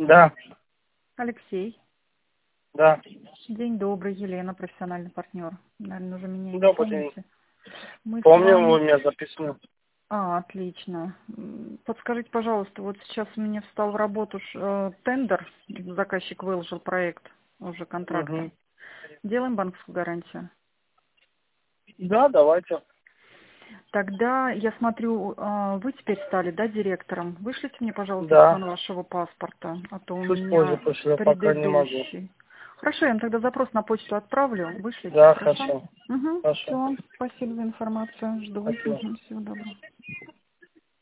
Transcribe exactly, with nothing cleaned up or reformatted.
Да, Алексей. да. День добрый, Елена, профессиональный партнер. Наверное, уже меня не Добрый день. помните. Мы с Помню, вами... у меня записано. А, отлично. М, Подскажите, пожалуйста, вот сейчас у меня встал в работу ш- э, тендер, заказчик выложил проект уже контракта. Угу. Делаем банковскую гарантию. Да, давайте. Тогда я смотрю, э, вы теперь стали, да, директором. Вышлите мне, пожалуйста, Да. скан вашего паспорта, а то у Чуть позже меня пошлю, пока не могу. предыдущий. Хорошо, я вам тогда запрос на почту отправлю. Вышлите, Да, хорошо? хорошо. Угу. Хорошо. Все, спасибо за информацию. Жду. Спасибо. Угу. Всего доброго.